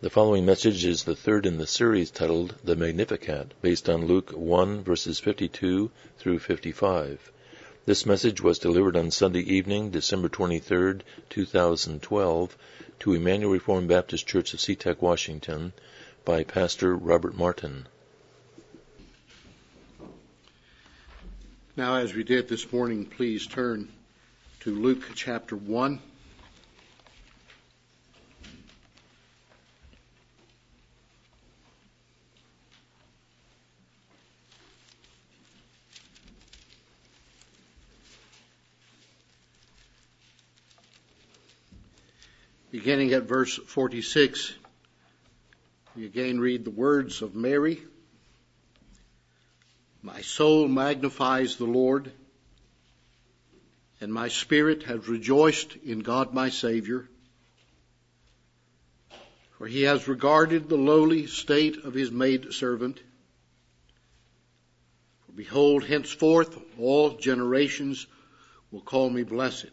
The following message is the third in the series titled The Magnificat, based on Luke 1 verses 52 through 55. This message was delivered on Sunday evening, December 23, 2012, to Emmanuel Reformed Baptist Church of SeaTac, Washington, by Pastor Robert Martin. Now, as we did this morning, please turn to Luke chapter 1. Beginning at verse 46, we again read the words of Mary. My soul magnifies the Lord, and my spirit has rejoiced in God my Savior, for he has regarded the lowly state of his maidservant. For behold, henceforth all generations will call me blessed.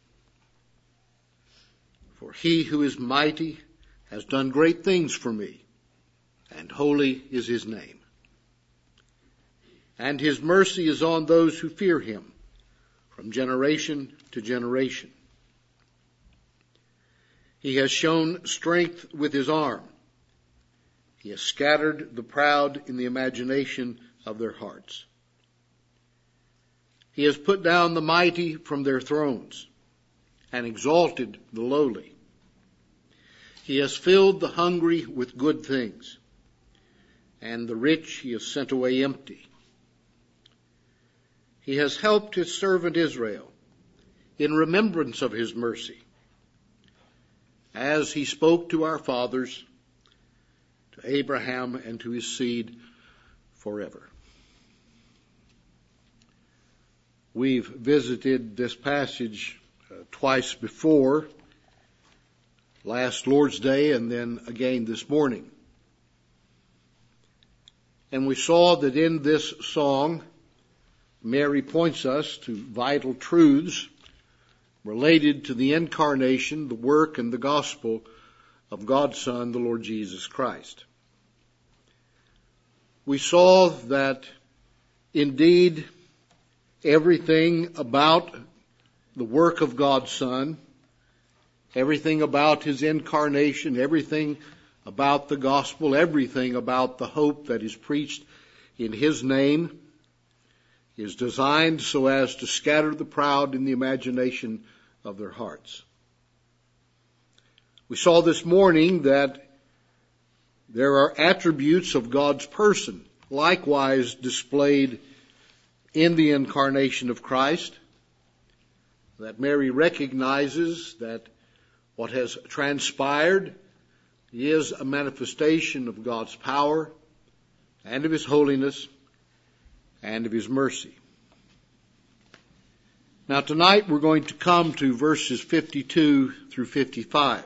For he who is mighty has done great things for me, and holy is his name. And his mercy is on those who fear him, from generation to generation. He has shown strength with his arm. He has scattered the proud in the imagination of their hearts. He has put down the mighty from their thrones, and exalted the lowly. He has filled the hungry with good things, and the rich he has sent away empty. He has helped his servant Israel in remembrance of his mercy, as he spoke to our fathers, to Abraham and to his seed forever. We've visited this passage twice before, last Lord's Day and then again this morning. And we saw that in this song, Mary points us to vital truths related to the incarnation, the work, and the gospel of God's Son, the Lord Jesus Christ. We saw that indeed everything about the work of God's Son, everything about his incarnation, everything about the gospel, everything about the hope that is preached in his name is designed so as to scatter the proud in the imagination of their hearts. We saw this morning that there are attributes of God's person likewise displayed in the incarnation of Christ, that Mary recognizes that what has transpired is a manifestation of God's power and of his holiness and of his mercy. Now tonight we're going to come to verses 52 through 55.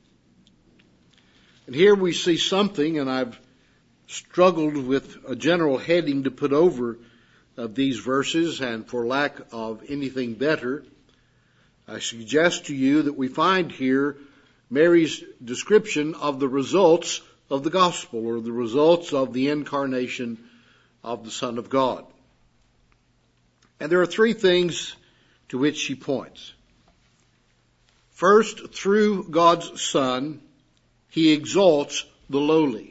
And here we see something, and I've struggled with a general heading to put over of these verses, and for lack of anything better, I suggest to you that we find here Mary's description of the results of the gospel, or the results of the incarnation of the Son of God. And there are three things to which she points. First, through God's Son, he exalts the lowly.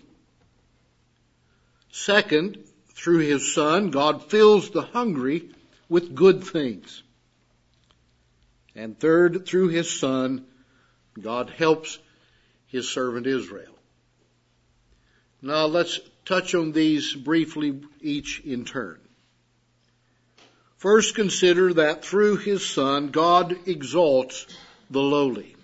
Second, through his Son, God fills the hungry with good things. And third, through his Son, God helps his servant Israel. Now let's touch on these briefly, each in turn. First, consider that through his Son, God exalts the lowly.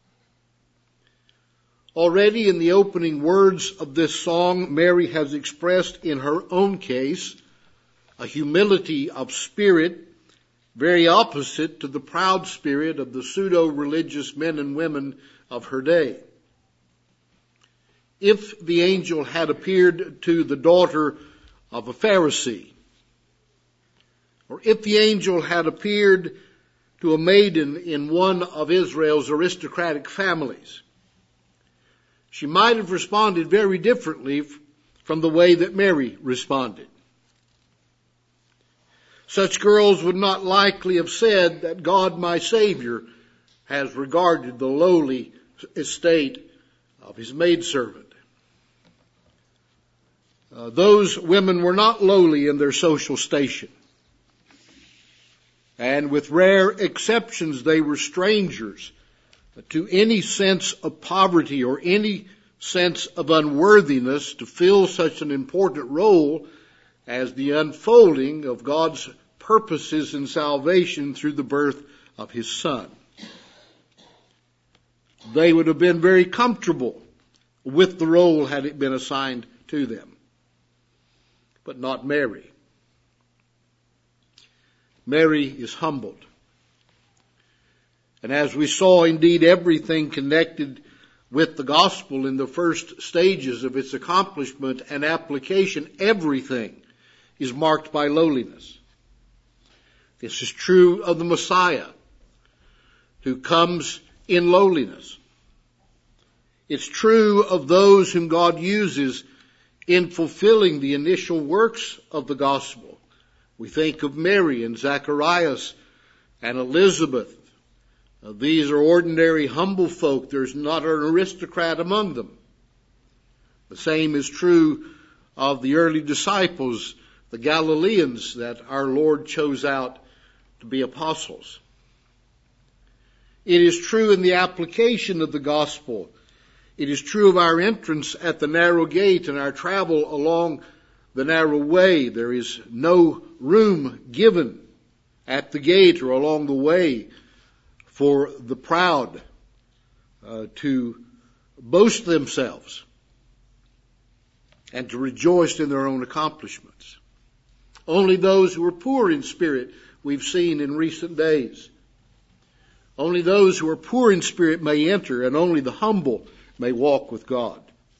Already in the opening words of this song, Mary has expressed in her own case a humility of spirit very opposite to the proud spirit of the pseudo-religious men and women of her day. If the angel had appeared to the daughter of a Pharisee, or if the angel had appeared to a maiden in one of Israel's aristocratic families, she might have responded very differently from the way that Mary responded. Such girls would not likely have said that God, my Savior, has regarded the lowly estate of his maidservant. Those women were not lowly in their social station. And with rare exceptions, they were strangers to any sense of poverty or any sense of unworthiness to fill such an important role as the unfolding of God's purposes in salvation through the birth of his Son. They would have been very comfortable with the role had it been assigned to them. But not Mary. Mary is humbled. And as we saw, indeed, everything connected with the gospel in the first stages of its accomplishment and application, everything is marked by lowliness. This is true of the Messiah, who comes in lowliness. It's true of those whom God uses in fulfilling the initial works of the gospel. We think of Mary and Zacharias and Elizabeth. These are ordinary, humble folk. There's not an aristocrat among them. The same is true of the early disciples, the Galileans that our Lord chose out to be apostles. It is true in the application of the gospel. It is true of our entrance at the narrow gate and our travel along the narrow way. There is no room given at the gate or along the way for the proud to boast themselves and to rejoice in their own accomplishments. Only those who are poor in spirit, we've seen in recent days. Only those who are poor in spirit may enter, and only the humble may walk with God.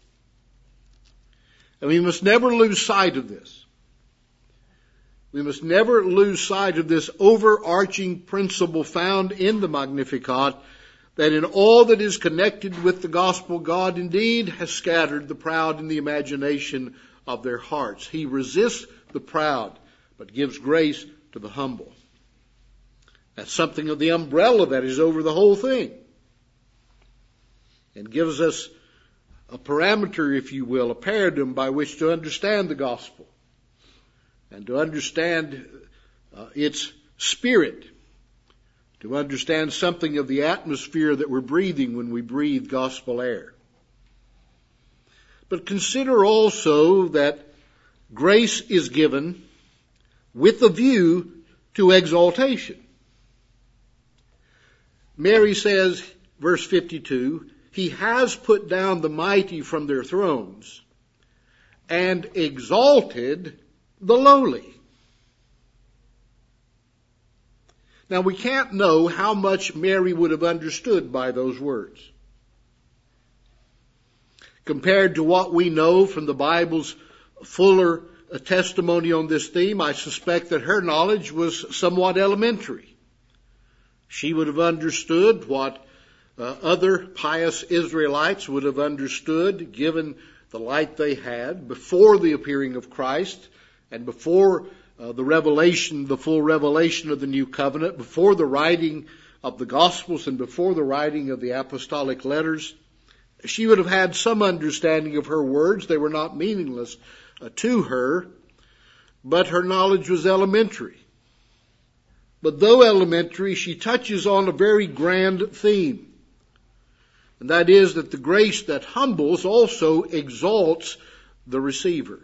And we must never lose sight of this. We must never lose sight of this overarching principle found in the Magnificat, that in all that is connected with the gospel, God indeed has scattered the proud in the imagination of their hearts. He resists the proud, but gives grace to the humble. That's something of the umbrella that is over the whole thing, and gives us a parameter, if you will, a paradigm by which to understand the gospel and to understand its spirit, to understand something of the atmosphere that we're breathing when we breathe gospel air. But consider also that grace is given with a view to exaltation. Mary says, verse 52, He has put down the mighty from their thrones and exalted the lowly. Now, we can't know how much Mary would have understood by those words. Compared to what we know from the Bible's fuller testimony on this theme, I suspect that her knowledge was somewhat elementary. She would have understood what other pious Israelites would have understood, given the light they had before the appearing of Christ and before the full revelation of the new covenant, before the writing of the Gospels and before the writing of the apostolic letters. She would have had some understanding of her words. They were not meaningless to her, but her knowledge was elementary. But though elementary, she touches on a very grand theme. And that is that the grace that humbles also exalts the receiver.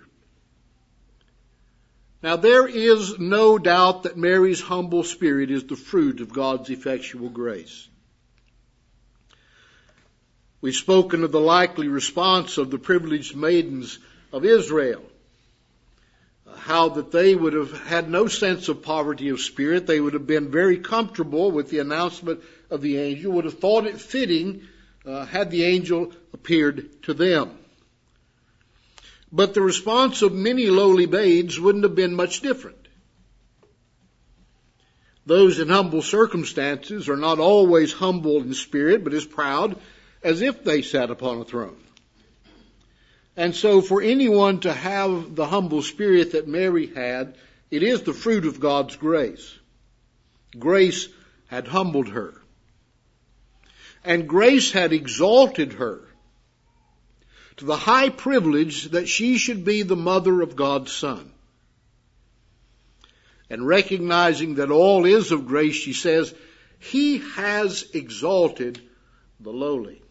Now, there is no doubt that Mary's humble spirit is the fruit of God's effectual grace. We've spoken of the likely response of the privileged maidens of Israel. How that they would have had no sense of poverty of spirit. They would have been very comfortable with the announcement of the angel, would have thought it fitting had the angel appeared to them. But the response of many lowly maids wouldn't have been much different. Those in humble circumstances are not always humble in spirit, but as proud as if they sat upon a throne. And so for anyone to have the humble spirit that Mary had, it is the fruit of God's grace. Grace had humbled her. And grace had exalted her to the high privilege that she should be the mother of God's Son. And recognizing that all is of grace, she says, He has exalted the lowly.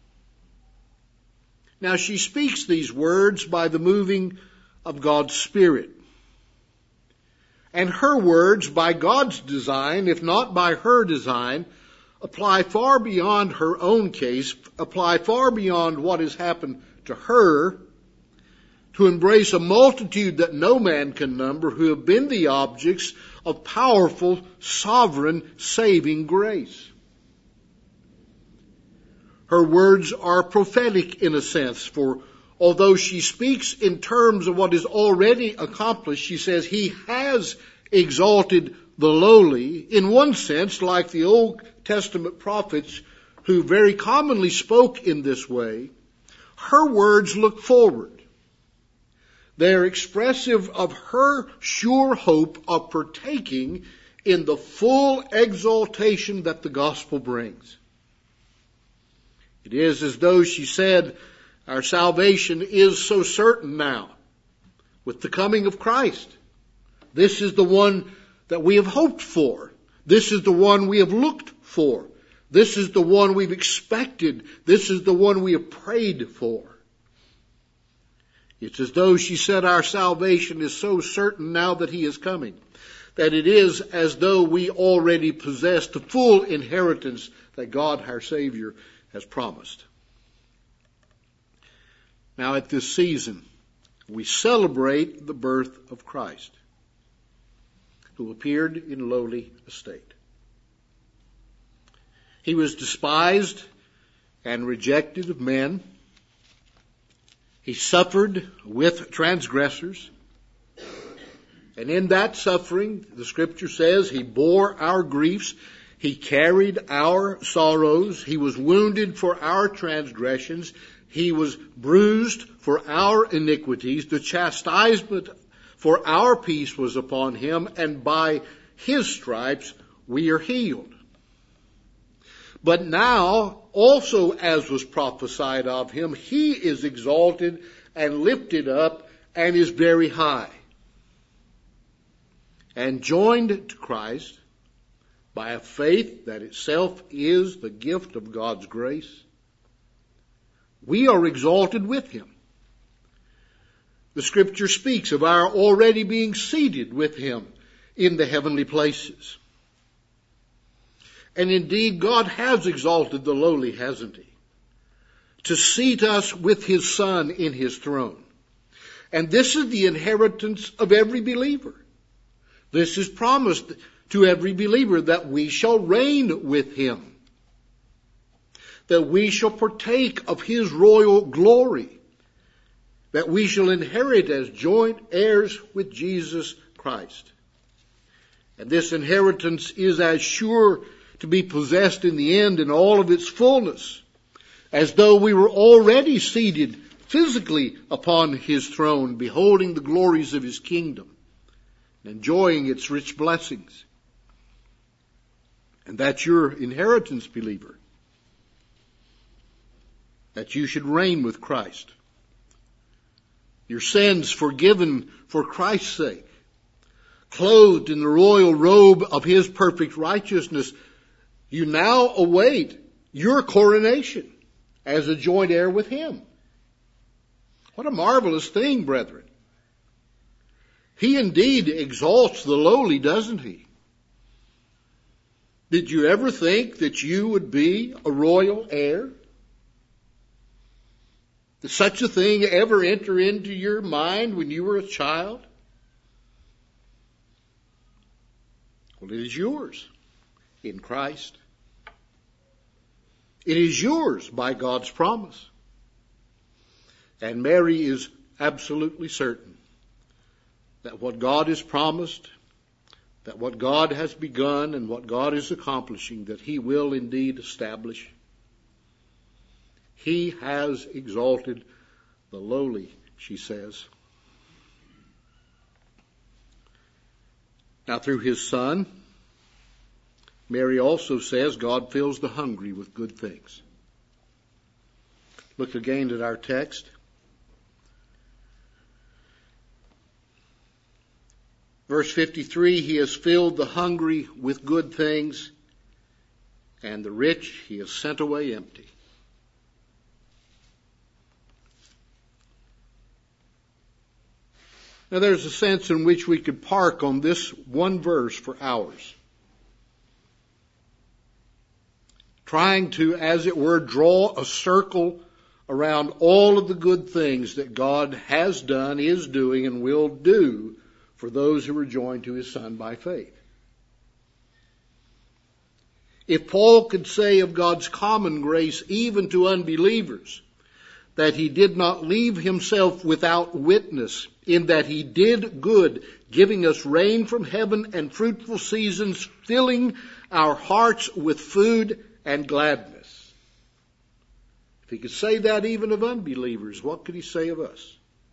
Now she speaks these words by the moving of God's Spirit. And her words, by God's design, if not by her design, apply far beyond her own case, apply far beyond what has happened to her, to embrace a multitude that no man can number who have been the objects of powerful, sovereign, saving grace. Her words are prophetic in a sense, for although she speaks in terms of what is already accomplished, she says, He has exalted the lowly, in one sense, like the Old Testament prophets who very commonly spoke in this way. Her words look forward. They are expressive of her sure hope of partaking in the full exaltation that the gospel brings. It is as though she said, our salvation is so certain now with the coming of Christ. This is the one that we have hoped for. This is the one we have looked for. This is the one we've expected. This is the one we have prayed for. It's as though she said our salvation is so certain now that He is coming, that it is as though we already possess the full inheritance that God, our Savior, has promised. Now at this season, we celebrate the birth of Christ, who appeared in lowly estate. He was despised and rejected of men. He suffered with transgressors. And in that suffering, the Scripture says, He bore our griefs. He carried our sorrows. He was wounded for our transgressions. He was bruised for our iniquities. The chastisement for our peace was upon Him, and by His stripes we are healed. But now, also as was prophesied of Him, He is exalted and lifted up and is very high. And joined to Christ by a faith that itself is the gift of God's grace, we are exalted with Him. The Scripture speaks of our already being seated with Him in the heavenly places. And indeed, God has exalted the lowly, hasn't He? To seat us with His Son in His throne. And this is the inheritance of every believer. This is promised to every believer, that we shall reign with Him. That we shall partake of His royal glory. That we shall inherit as joint heirs with Jesus Christ. And this inheritance is as sure to be possessed in the end in all of its fullness, as though we were already seated physically upon His throne, beholding the glories of His kingdom, enjoying its rich blessings. And that's your inheritance, believer, that you should reign with Christ. Your sins forgiven for Christ's sake, clothed in the royal robe of His perfect righteousness. You now await your coronation as a joint heir with Him. What a marvelous thing, brethren. He indeed exalts the lowly, doesn't He? Did you ever think that you would be a royal heir? Did such a thing ever enter into your mind when you were a child? Well, it is yours in Christ. It is yours by God's promise. And Mary is absolutely certain that what God has promised, that what God has begun and what God is accomplishing, that He will indeed establish. He has exalted the lowly, she says. Now through his Son, Mary also says God fills the hungry with good things. Look again at our text. Verse 53, he has filled the hungry with good things, and the rich he has sent away empty. Now there's a sense in which we could park on this one verse for hours, trying to, as it were, draw a circle around all of the good things that God has done, is doing, and will do for those who are joined to his Son by faith. If Paul could say of God's common grace even to unbelievers that he did not leave himself without witness, in that he did good, giving us rain from heaven and fruitful seasons, filling our hearts with food and gladness. If he could say that even of unbelievers, what could he say of us?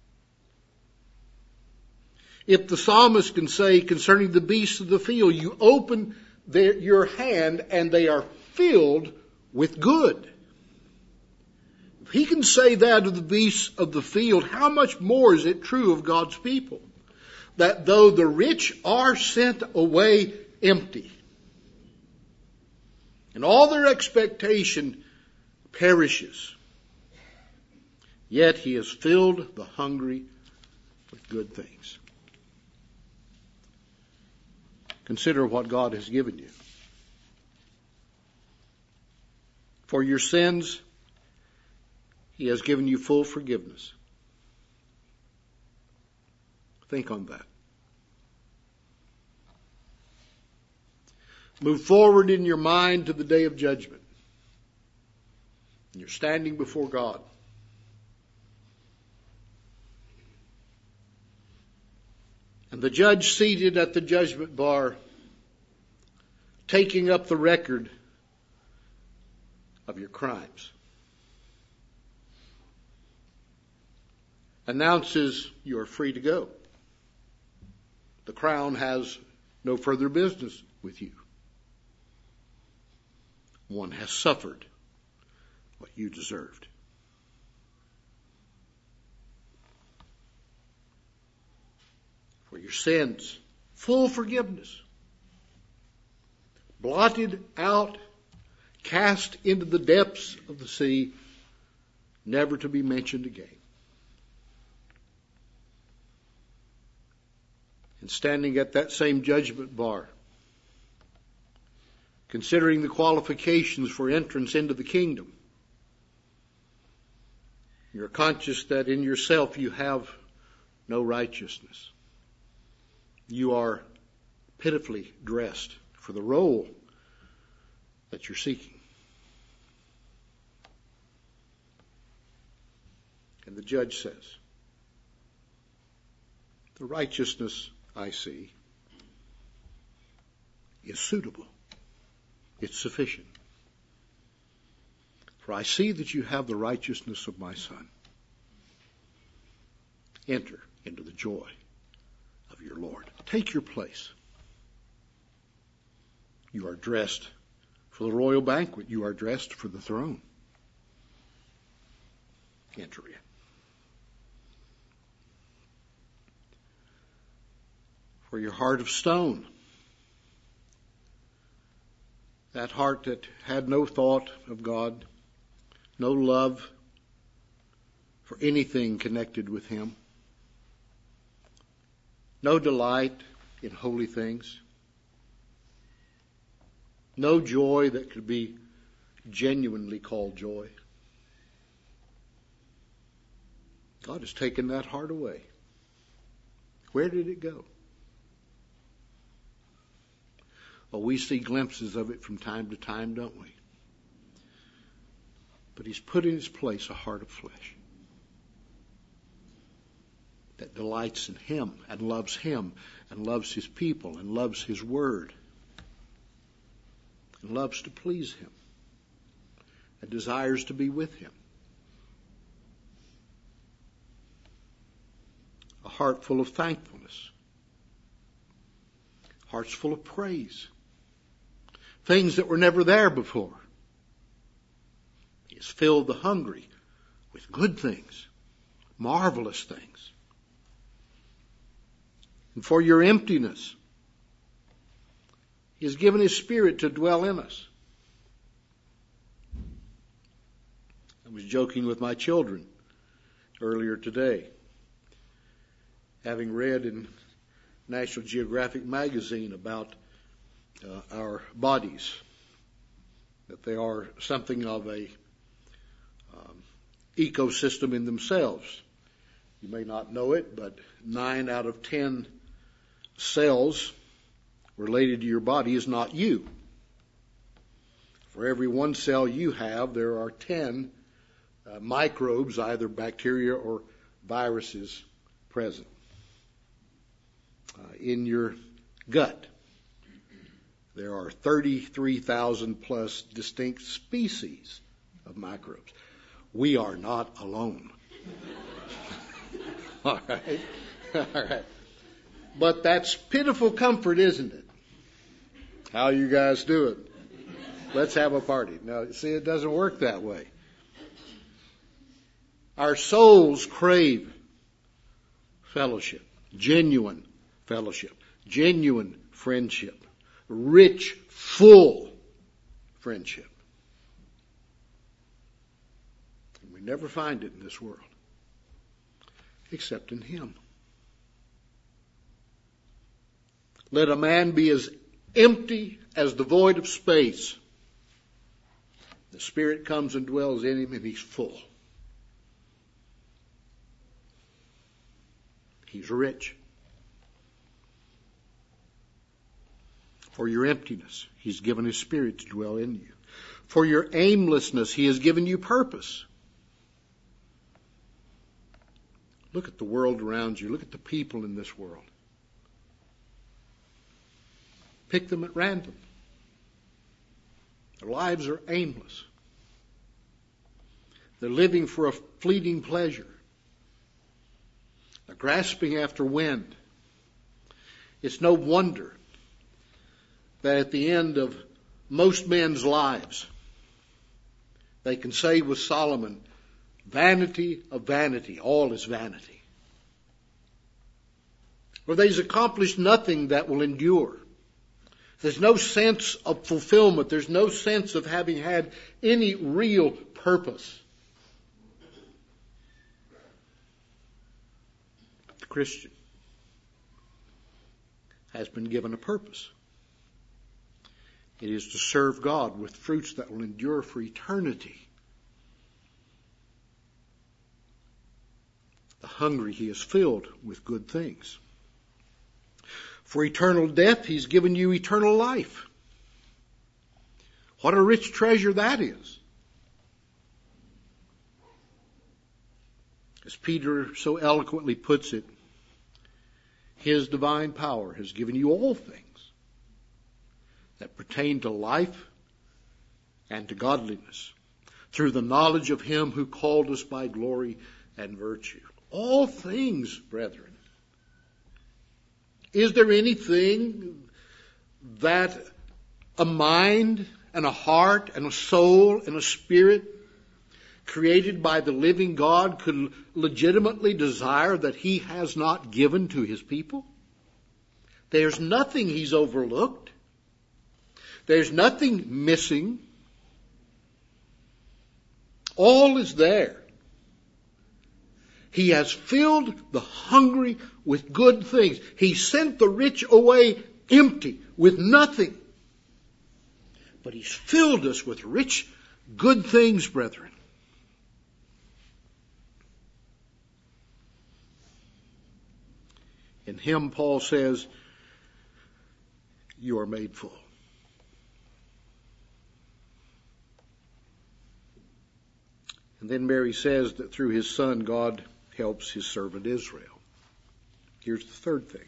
If the psalmist can say concerning the beasts of the field, you open your hand and they are filled with good. If he can say that of the beasts of the field, how much more is it true of God's people? That though the rich are sent away empty, and all their expectation perishes, yet he has filled the hungry with good things. Consider what God has given you. For your sins, he has given you full forgiveness. Think on that. Move forward in your mind to the day of judgment. You're standing before God. And the judge seated at the judgment bar, taking up the record of your crimes, announces you are free to go. The crown has no further business with you. One has suffered what you deserved. For your sins, full forgiveness, blotted out, cast into the depths of the sea, never to be mentioned again. And standing at that same judgment bar, considering the qualifications for entrance into the kingdom, you're conscious that in yourself you have no righteousness. You are pitifully dressed for the role that you're seeking. And the judge says, the righteousness I see is suitable. It's sufficient. For I see that you have the righteousness of my Son. Enter into the joy of your Lord. Take your place. You are dressed for the royal banquet. You are dressed for the throne. Enter in. For your heart of stone, that heart that had no thought of God, no love for anything connected with him, no delight in holy things, no joy that could be genuinely called joy. God has taken that heart away. Where did it go? Well, we see glimpses of it from time to time, don't we? But he's put in its place a heart of flesh that delights in him and loves his people and loves his word and loves to please him and desires to be with him. heart full of thankfulness, hearts full of praise, things that were never there before. He has filled the hungry with good things, marvelous things. And for your emptiness, He has given His Spirit to dwell in us. I was joking with my children earlier today, having read in National Geographic magazine about our bodies, that they are something of a ecosystem in themselves. You may not know it, but 9 out of 10 cells related to your body is not you. For every 1 cell you have, there are 10 microbes, either bacteria or viruses, present. In your gut, there are 33,000 plus distinct species of microbes. We are not alone. All right. All right. But that's pitiful comfort, isn't it? How you guys do it? Let's have a party. Now, see, it doesn't work that way. Our souls crave fellowship, genuine fellowship, genuine friendship, rich, full friendship. And we never find it in this world, except in Him. Let a man be as empty as the void of space. The Spirit comes and dwells in him, and he's full. He's rich. For your emptiness, He's given His Spirit to dwell in you. For your aimlessness, He has given you purpose. Look at the world around you. Look at the people in this world. Pick them at random. Their lives are aimless. They're living for a fleeting pleasure. They're grasping after wind. It's no wonder that at the end of most men's lives, they can say with Solomon, vanity of vanity, all is vanity. For they've accomplished nothing that will endure. There's no sense of fulfillment. There's no sense of having had any real purpose. But the Christian has been given a purpose. It is to serve God with fruits that will endure for eternity. The hungry He has filled with good things. For eternal death, He's given you eternal life. What a rich treasure that is. As Peter so eloquently puts it, His divine power has given you all things that pertain to life and to godliness through the knowledge of Him who called us by glory and virtue. All things, brethren. Is there anything that a mind and a heart and a soul and a spirit created by the living God could legitimately desire that He has not given to His people? There's nothing He's overlooked. There's nothing missing. All is there. He has filled the hungry with good things. He sent the rich away empty, with nothing. But He's filled us with rich, good things, brethren. In Him, Paul says, you are made full. And then Mary says that through His Son, God helps His servant Israel. Here's the third thing.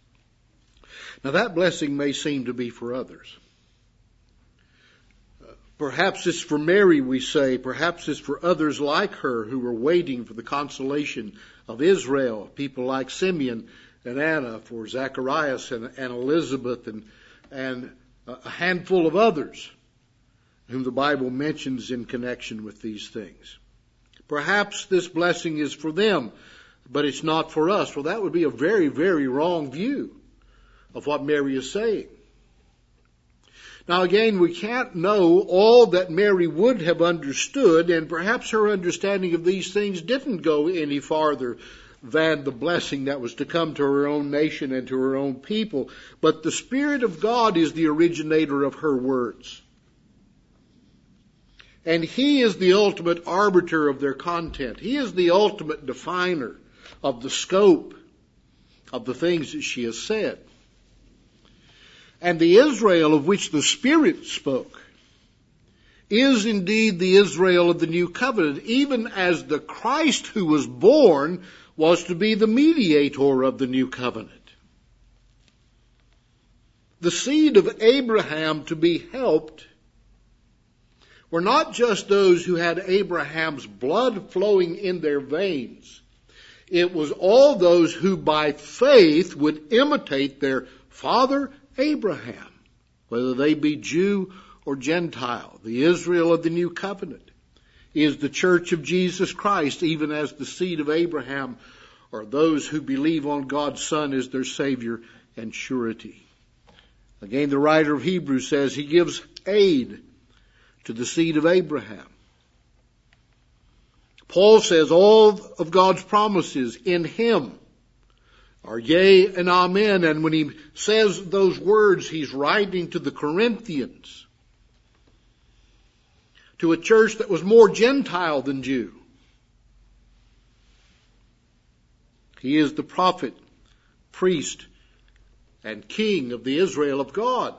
Now that blessing may seem to be for others. Perhaps it's for Mary, we say. Perhaps it's for others like her who were waiting for the consolation of Israel. People like Simeon and Anna, for Zacharias and Elizabeth and a handful of others whom the Bible mentions in connection with these things. Perhaps this blessing is for them, but it's not for us. Well, that would be a very, very wrong view of what Mary is saying. Now again, we can't know all that Mary would have understood, and perhaps her understanding of these things didn't go any farther than the blessing that was to come to her own nation and to her own people. But the Spirit of God is the originator of her words. And He is the ultimate arbiter of their content. He is the ultimate definer of the scope of the things that she has said. And the Israel of which the Spirit spoke is indeed the Israel of the New Covenant, even as the Christ who was born was to be the mediator of the New Covenant. The seed of Abraham to be helped were not just those who had Abraham's blood flowing in their veins. It was all those who by faith would imitate their father Abraham, whether they be Jew or Gentile. The Israel of the New Covenant is the church of Jesus Christ, even as the seed of Abraham are those who believe on God's Son as their Savior and surety. Again, the writer of Hebrews says He gives aid to the seed of Abraham. Paul says all of God's promises in Him are yea and amen. And when he says those words, he's writing to the Corinthians, to a church that was more Gentile than Jew. He is the prophet, priest, and king of the Israel of God.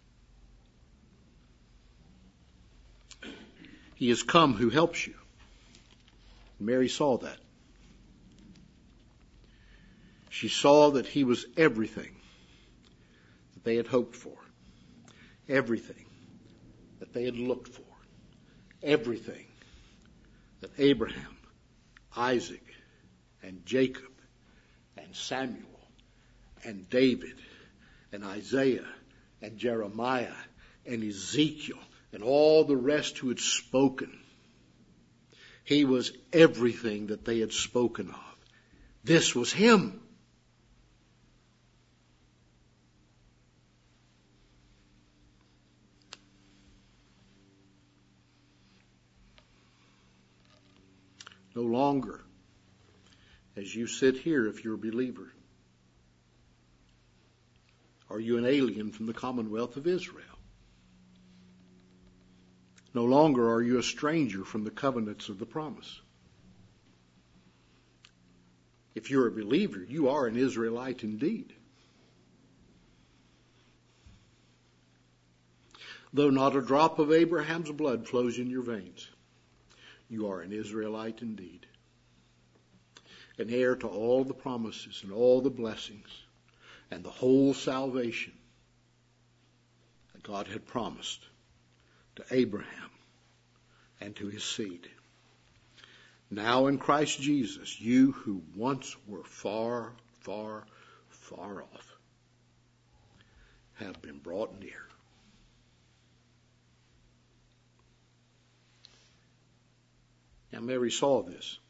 He has come who helps you. Mary saw that. She saw that He was everything that they had hoped for, everything that they had looked for, everything that Abraham, Isaac, and Jacob, and Samuel, and David, and Isaiah, and Jeremiah, and Ezekiel, and all the rest who had spoken. He was everything that they had spoken of. This was Him. No longer, as you sit here, if you're a believer, are you an alien from the commonwealth of Israel. No longer are you a stranger from the covenants of the promise. If you're a believer, you are an Israelite indeed. Though not a drop of Abraham's blood flows in your veins, you are an Israelite indeed. An heir to all the promises and all the blessings and the whole salvation that God had promised to Abraham and to his seed. Now in Christ Jesus, you who once were far, far, far off have been brought near. Now Mary saw this.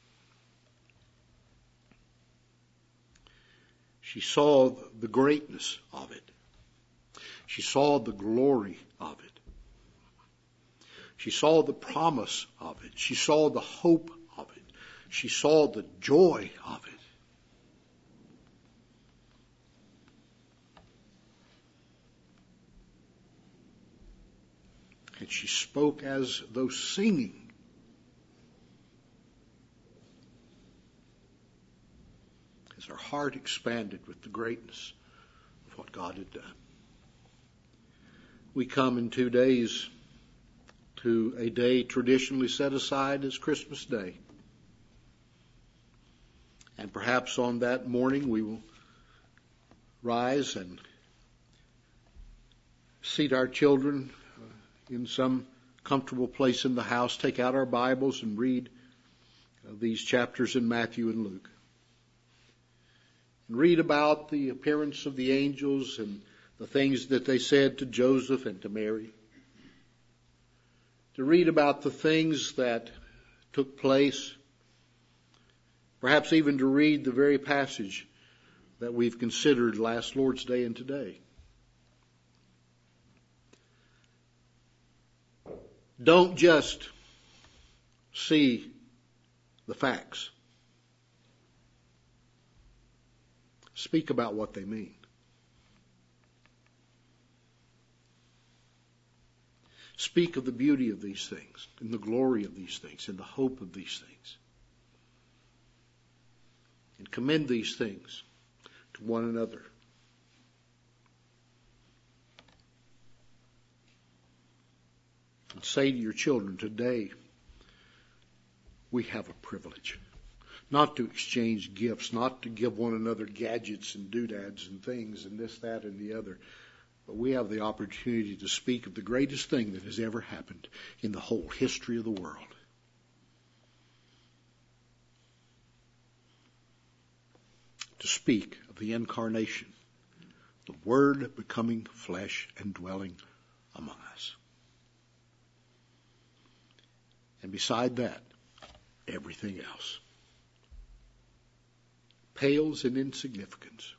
She saw the greatness of it. She saw the glory of it. She saw the promise of it. She saw the hope of it. She saw the joy of it. And she spoke as though singing. As her heart expanded with the greatness of what God had done. We come in 2 days to a day traditionally set aside as Christmas Day. And perhaps on that morning we will rise and seat our children in some comfortable place in the house, take out our Bibles and read these chapters in Matthew and Luke. And read about the appearance of the angels and the things that they said to Joseph and to Mary. To read about the things that took place. Perhaps even to read the very passage that we've considered last Lord's Day and today. Don't just see the facts. Speak about what they mean. Speak of the beauty of these things, and the glory of these things, and the hope of these things. And commend these things to one another. And say to your children, today we have a privilege. Not to exchange gifts, not to give one another gadgets and doodads and things and this, that, and the other. But we have the opportunity to speak of the greatest thing that has ever happened in the whole history of the world. To speak of the incarnation, the Word becoming flesh and dwelling among us. And beside that, everything else pales in insignificance.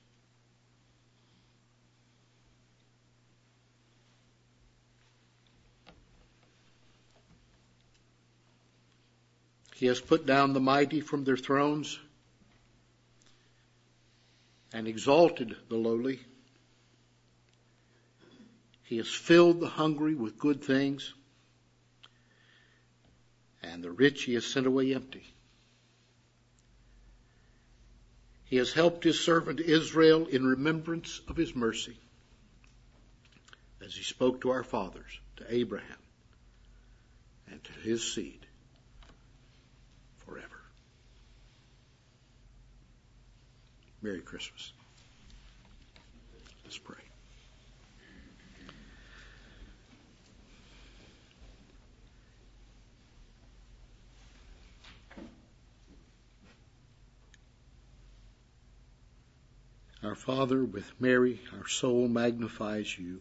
He has put down the mighty from their thrones and exalted the lowly. He has filled the hungry with good things, and the rich he has sent away empty. He has helped his servant Israel in remembrance of his mercy, as he spoke to our fathers, to Abraham, and to his seed forever. Merry Christmas. Let's pray. Our Father, with Mary, our soul magnifies you.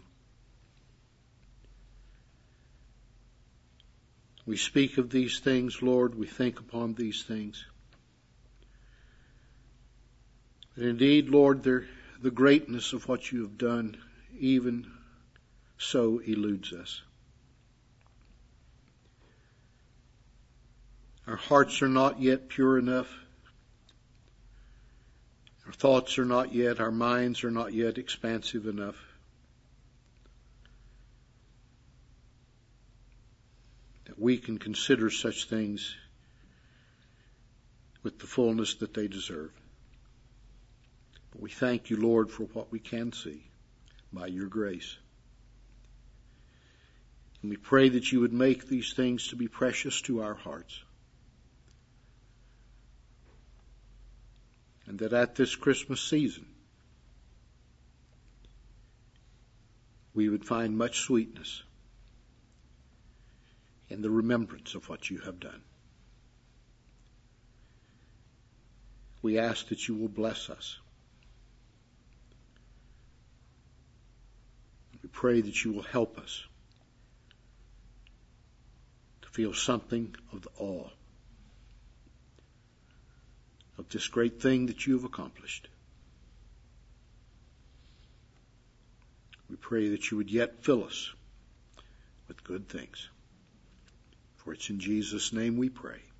We speak of these things, Lord. We think upon these things. And indeed, Lord, the greatness of what you have done even so eludes us. Our hearts are not yet pure enough. Our thoughts are not yet, our minds are not yet expansive enough. That we can consider such things with the fullness that they deserve. But we thank you, Lord, for what we can see by your grace. And we pray that you would make these things to be precious to our hearts. And that at this Christmas season, we would find much sweetness in the remembrance of what you have done. We ask that you will bless us. We pray that you will help us to feel something of the awe of this great thing that you have accomplished. We pray that you would yet fill us with good things. For it's in Jesus' name we pray.